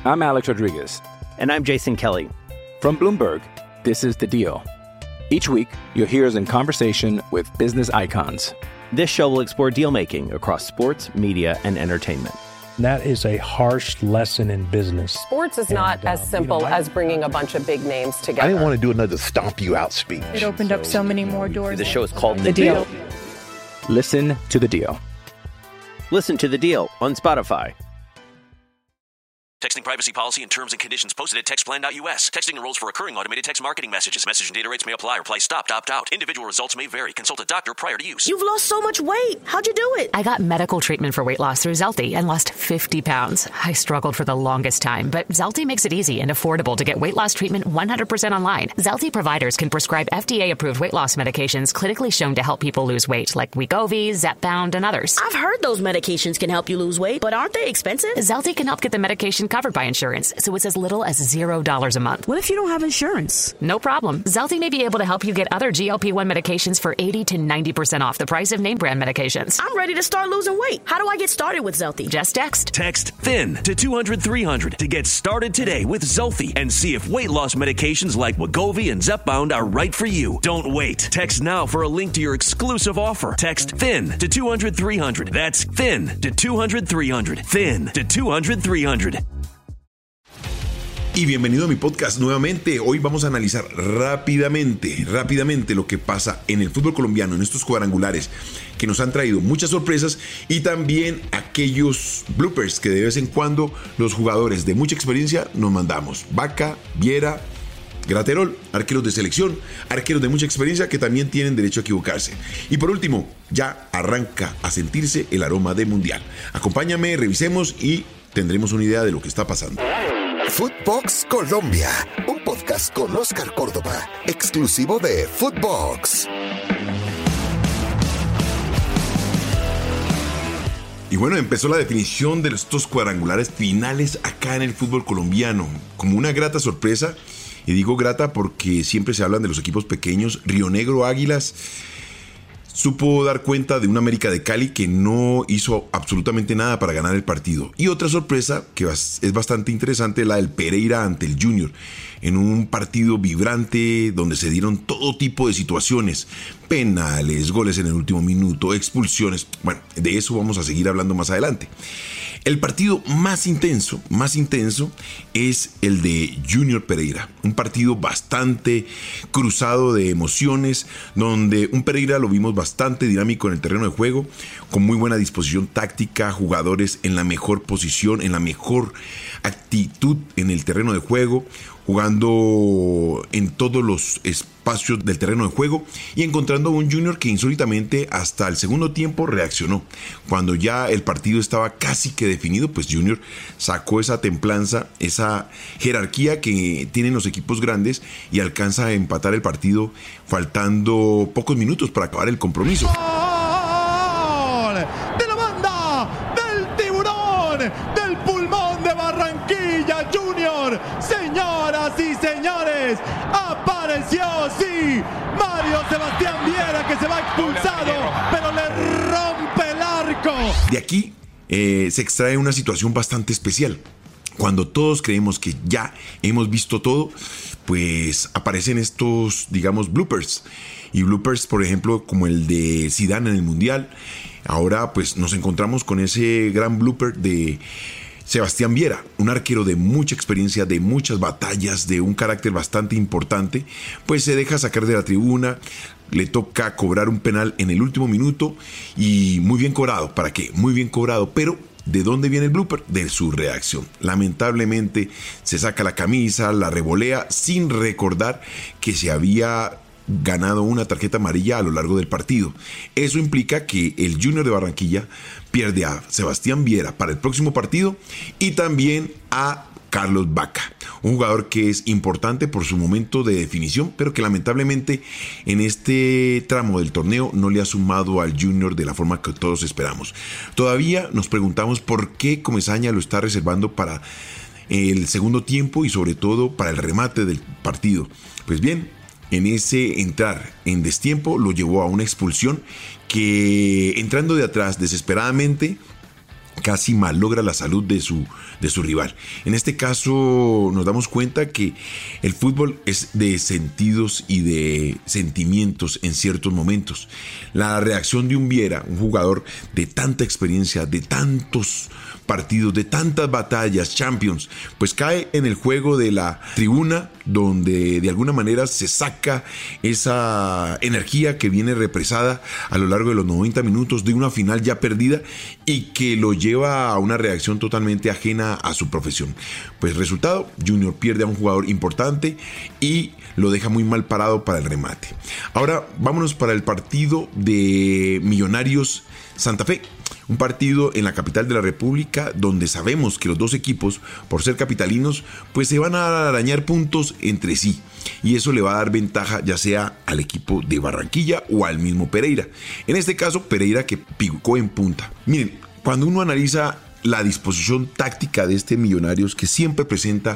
I'm Alex Rodriguez. And I'm Jason Kelly. From Bloomberg, this is The Deal. Each week, you'll hear us in conversation with business icons. This show will explore deal-making across sports, media, and entertainment. That is a harsh lesson in business. Sports is not as simple as bringing a bunch of big names together. I didn't want to do another stomp you out speech. It opened up so many more doors. The show is called The Deal. Listen to The Deal. Listen to The Deal on Spotify. Texting privacy policy and terms and conditions posted at textplan.us. Texting enrolls for recurring automated text marketing messages. Message and data rates may apply. Reply stop, opt out. Individual results may vary. Consult a doctor prior to use. You've lost so much weight. How'd you do it? I got medical treatment for weight loss through Zelty and lost 50 pounds. I struggled for the longest time, but Zelty makes it easy and affordable to get weight loss treatment 100% online. Zelty providers can prescribe FDA-approved weight loss medications clinically shown to help people lose weight, like Wegovy, Zepbound, and others. I've heard those medications can help you lose weight, but aren't they expensive? Zelty can help get the medication covered by insurance, so it's as little as $0 a month. What if you don't have insurance? No problem. Zelty may be able to help you get other GLP-1 medications for 80 to 90% off the price of name brand medications. I'm ready to start losing weight. How do I get started with Zelty? Just text. Text THIN to 200-300 to get started today with Zelty and see if weight loss medications like Wegovy and Zepbound are right for you. Don't wait. Text now for a link to your exclusive offer. Text THIN to 200-300. That's THIN to 200-300. THIN to 200-300. Y bienvenido a mi podcast nuevamente. Hoy vamos a analizar rápidamente lo que pasa en el fútbol colombiano, en estos cuadrangulares que nos han traído muchas sorpresas y también aquellos bloopers que de vez en cuando los jugadores de mucha experiencia nos mandamos. Vaca, Viera, Graterol, arqueros de selección, arqueros de mucha experiencia que también tienen derecho a equivocarse. Y por último, ya arranca a sentirse el aroma de mundial. Acompáñame, revisemos y tendremos una idea de lo que está pasando. Footbox Colombia, un podcast con Oscar Córdoba, exclusivo de Footbox. Y bueno, empezó la definición de estos cuadrangulares finales acá en el fútbol colombiano, como una grata sorpresa, y digo grata porque siempre se hablan de los equipos pequeños. Río Negro Águilas supo dar cuenta de un América de Cali que no hizo absolutamente nada para ganar el partido. Y otra sorpresa que es bastante interesante, la del Pereira ante el Junior, en un partido vibrante donde se dieron todo tipo de situaciones, penales, goles en el último minuto, expulsiones. Bueno, de eso vamos a seguir hablando más adelante. El partido más intenso es el de Junior Pereira, un partido bastante cruzado de emociones, donde un Pereira lo vimos bastante dinámico en el terreno de juego, con muy buena disposición táctica, jugadores en la mejor posición, en la mejor actitud en el terreno de juego, jugando en todos los espacios del terreno de juego y encontrando a un Junior que insólitamente hasta el segundo tiempo reaccionó. Cuando ya el partido estaba casi que definido, pues Junior sacó esa templanza, esa jerarquía que tienen los equipos grandes y alcanza a empatar el partido faltando pocos minutos para acabar el compromiso. De la banda del Tiburón, del pulmón de Barranquilla Junior, señoras y señores, apareció, sí, Mario Sebastián Viera, que se va expulsado, pero le rompe el arco. De aquí se extrae una situación bastante especial. Cuando todos creemos que ya hemos visto todo, pues aparecen estos, digamos, bloopers. Y bloopers, por ejemplo, como el de Zidane en el Mundial. Ahora, pues, nos encontramos con ese gran blooper de Sebastián Viera, un arquero de mucha experiencia, de muchas batallas, de un carácter bastante importante. Pues se deja sacar de la tribuna, le toca cobrar un penal en el último minuto y muy bien cobrado. ¿Para qué? Muy bien cobrado, pero ¿de dónde viene el blooper? De su reacción. Lamentablemente se saca la camisa, la revolea sin recordar que se había ganado una tarjeta amarilla a lo largo del partido. Eso implica que el Junior de Barranquilla pierde a Sebastián Viera para el próximo partido y también a Carlos Vaca, un jugador que es importante por su momento de definición, pero que lamentablemente en este tramo del torneo no le ha sumado al Junior de la forma que todos esperamos. Todavía nos preguntamos por qué Comesaña lo está reservando para el segundo tiempo y sobre todo para el remate del partido. Pues bien, en ese entrar en destiempo lo llevó a una expulsión que, entrando de atrás desesperadamente, casi malogra la salud de su rival. En este caso nos damos cuenta que el fútbol es de sentidos y de sentimientos en ciertos momentos. La reacción de un Viera, un jugador de tanta experiencia, de tantos partidos, de tantas batallas, Champions, pues cae en el juego de la tribuna, donde de alguna manera se saca esa energía que viene represada a lo largo de los 90 minutos de una final ya perdida y que lo lleva a una reacción totalmente ajena a su profesión. Pues resultado, Junior pierde a un jugador importante y lo deja muy mal parado para el remate. Ahora vámonos para el partido de Millonarios Santa Fe. Un partido en la capital de la República donde sabemos que los dos equipos, por ser capitalinos, pues se van a arañar puntos entre sí. Y eso le va a dar ventaja ya sea al equipo de Barranquilla o al mismo Pereira. En este caso, Pereira que picó en punta. Miren, cuando uno analiza la disposición táctica de este Millonarios, que siempre presenta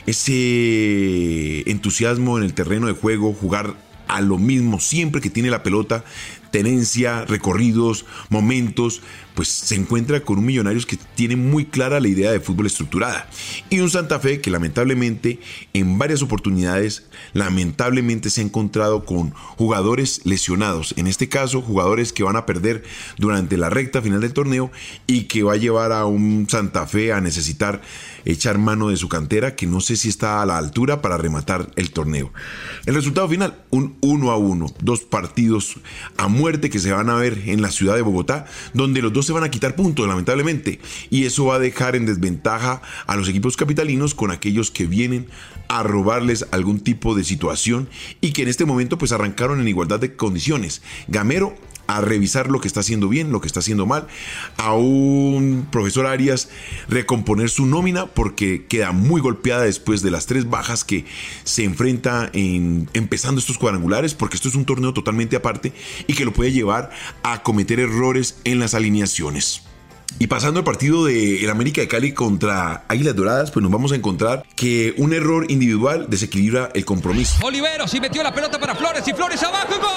ese entusiasmo en el terreno de juego, jugar a lo mismo siempre que tiene la pelota, tenencia, recorridos, momentos, pues se encuentra con un Millonarios que tiene muy clara la idea de fútbol estructurada, y un Santa Fe que lamentablemente en varias oportunidades se ha encontrado con jugadores lesionados, en este caso jugadores que van a perder durante la recta final del torneo y que va a llevar a un Santa Fe a necesitar echar mano de su cantera, que no sé si está a la altura para rematar el torneo. El resultado final, un 1-1, dos partidos a muerte que se van a ver en la ciudad de Bogotá, donde los dos se van a quitar puntos lamentablemente, y eso va a dejar en desventaja a los equipos capitalinos con aquellos que vienen a robarles algún tipo de situación y que en este momento pues arrancaron en igualdad de condiciones. Gamero a revisar lo que está haciendo bien, lo que está haciendo mal, a un profesor Arias recomponer su nómina porque queda muy golpeada después de las 3 bajas que se enfrenta empezando estos cuadrangulares, porque esto es un torneo totalmente aparte y que lo puede llevar a cometer errores en las alineaciones. Y pasando al partido de el América de Cali contra Águilas Doradas, pues nos vamos a encontrar que un error individual desequilibra el compromiso. Oliveros y metió la pelota para Flores y Flores abajo y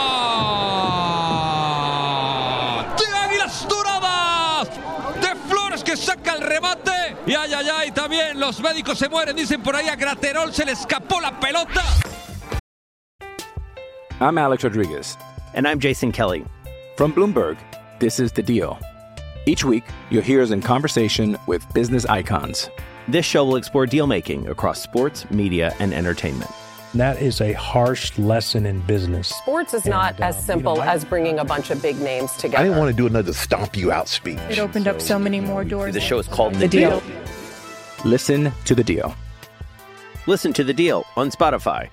¡gol! De Águilas Doradas, de Flores que saca el remate. Y ay, también los médicos se mueren, dicen por ahí, a Graterol se le escapó la pelota. I'm Alex Rodriguez. And I'm Jason Kelly. From Bloomberg, this is The Deal. Each week, you'll hear us in conversation with business icons. This show will explore deal-making across sports, media, and entertainment. That is a harsh lesson in business. Sports is not as simple as bringing a bunch of big names together. I didn't want to do another stomp you out speech. It opened up so many more doors. The show is called The Deal. Listen to The Deal. Listen to The Deal on Spotify.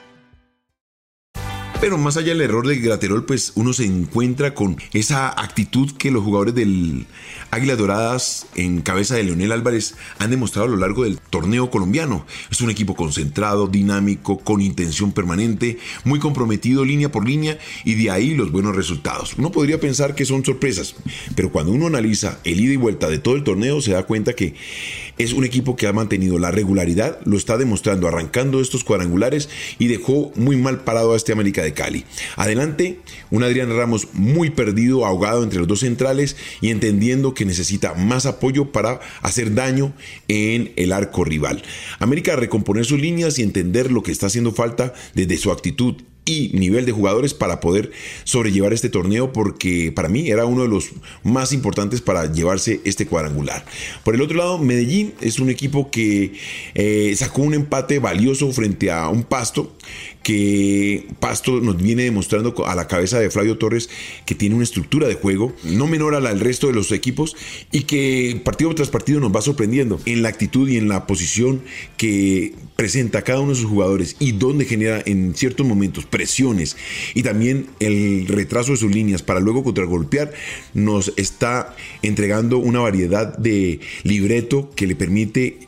Pero más allá del error de Graterol, pues uno se encuentra con esa actitud que los jugadores del Águilas Doradas en cabeza de Leonel Álvarez han demostrado a lo largo del torneo colombiano. Es un equipo concentrado, dinámico, con intención permanente, muy comprometido línea por línea, y de ahí los buenos resultados. Uno podría pensar que son sorpresas, pero cuando uno analiza el ida y vuelta de todo el torneo se da cuenta que es un equipo que ha mantenido la regularidad, lo está demostrando arrancando estos cuadrangulares y dejó muy mal parado a este América de Cali. Adelante, un Adrián Ramos muy perdido, ahogado entre los dos centrales y entendiendo que necesita más apoyo para hacer daño en el arco rival. América a recomponer sus líneas y entender lo que está haciendo falta desde su actitud y nivel de jugadores para poder sobrellevar este torneo, porque para mí era uno de los más importantes para llevarse este cuadrangular. Por el otro lado, Medellín es un equipo que sacó un empate valioso frente a un Pasto, que Pasto nos viene demostrando a la cabeza de Flavio Torres que tiene una estructura de juego no menor a la del resto de los equipos y que partido tras partido nos va sorprendiendo en la actitud y en la posición que presenta cada uno de sus jugadores y donde genera en ciertos momentos presiones y también el retraso de sus líneas para luego contragolpear. Nos está entregando una variedad de libreto que le permite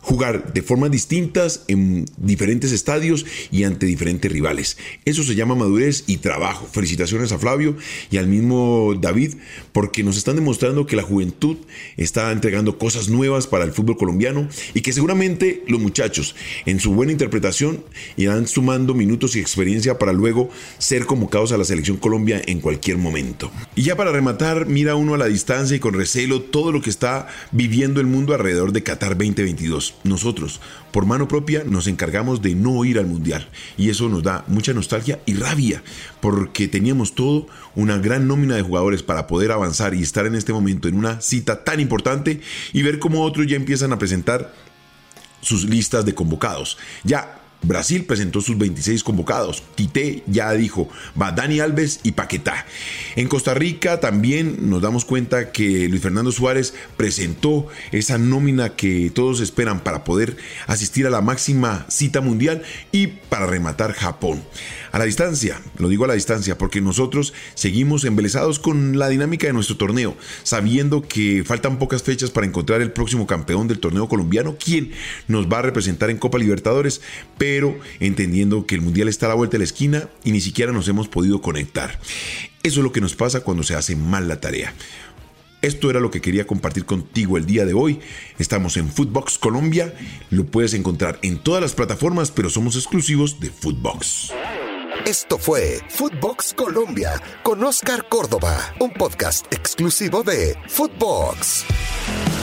jugar de formas distintas en diferentes estadios y ante diferentes rivales. Eso se llama madurez y trabajo. Felicitaciones a Flavio y al mismo David, porque nos están demostrando que la juventud está entregando cosas nuevas para el fútbol colombiano y que seguramente los muchachos, en su buena interpretación, irán sumando minutos y experiencia para luego ser convocados a la Selección Colombia en cualquier momento. Y ya para rematar, mira uno a la distancia y con recelo todo lo que está viviendo el mundo alrededor de Qatar 2022. Nosotros, por mano propia, nos encargamos de no ir al Mundial y eso nos da mucha nostalgia y rabia porque teníamos todo, una gran nómina de jugadores para poder avanzar y estar en este momento en una cita tan importante y ver cómo otros ya empiezan a presentar sus listas de convocados. Ya Brasil presentó sus 26 convocados. Tite ya dijo, va Dani Alves y Paquetá. En Costa Rica también nos damos cuenta que Luis Fernando Suárez presentó esa nómina que todos esperan para poder asistir a la máxima cita mundial y para rematar Japón. A la distancia, lo digo a la distancia porque nosotros seguimos embelesados con la dinámica de nuestro torneo, sabiendo que faltan pocas fechas para encontrar el próximo campeón del torneo colombiano, quien nos va a representar en Copa Libertadores, pero entendiendo que el Mundial está a la vuelta de la esquina y ni siquiera nos hemos podido conectar. Eso es lo que nos pasa cuando se hace mal la tarea. Esto era lo que quería compartir contigo el día de hoy. Estamos en Footbox Colombia, lo puedes encontrar en todas las plataformas, pero somos exclusivos de Footbox. Esto fue Footbox Colombia con Oscar Córdoba, un podcast exclusivo de Footbox.